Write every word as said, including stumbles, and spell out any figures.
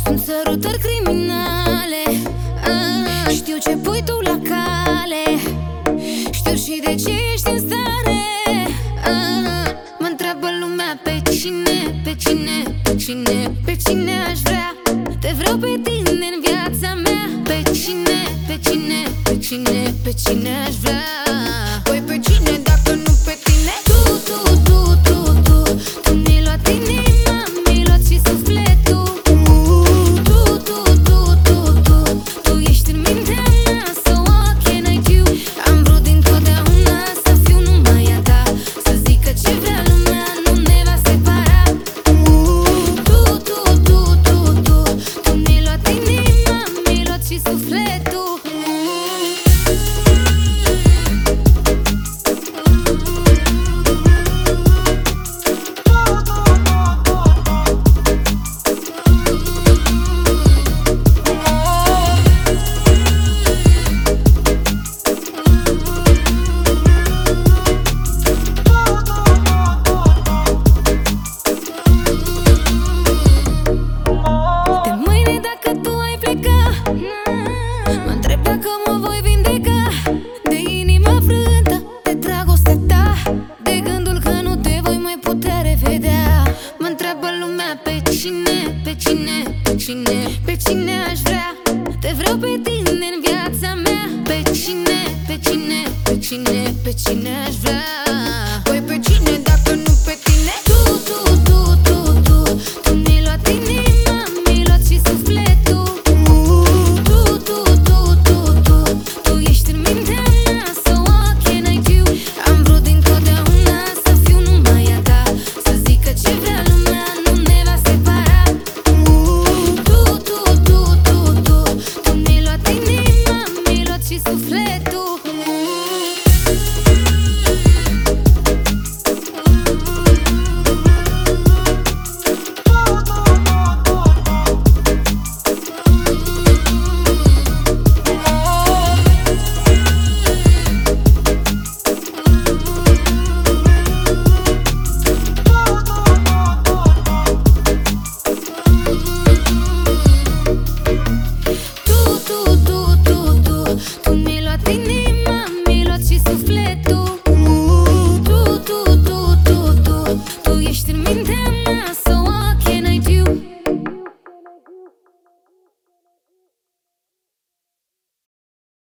În sărutări criminale, ah, știu ce pui tu la cale, știu și de ce ești în stare, ah, mă întreabă lumea pe cine, pe cine, pe cine, pe cine aș vrea. Te vreau pe tine în viața mea. Pe cine, pe cine, pe cine, pe cine aș vrea. Păi pe cine dacă nu pe tine? Tu, tu, tu, tu, tu, tu mi-ai luat inima, mi-ai luat și sufletul. Tu, tu, tu, tu, tu, tu ești în mintea mea. So what can I do? Am vrut dintotdeauna să fiu numai a ta, să zică ce vrea lumea, nu ne va separa. Tu, tu, tu, tu, tu, tu mi-ai luat inima, mi-ai luat și sufletul. Mă întreb dacă mă voi vindeca de inima frântă, de dragostea ta, de gândul că nu te voi mai putea revedea. Mă întreabă lumea pe cine, pe cine, pe cine, pe cine aș vrea. Te vreau pe tine în viața mea. Pe cine, pe cine, pe cine, pe cine aș vrea.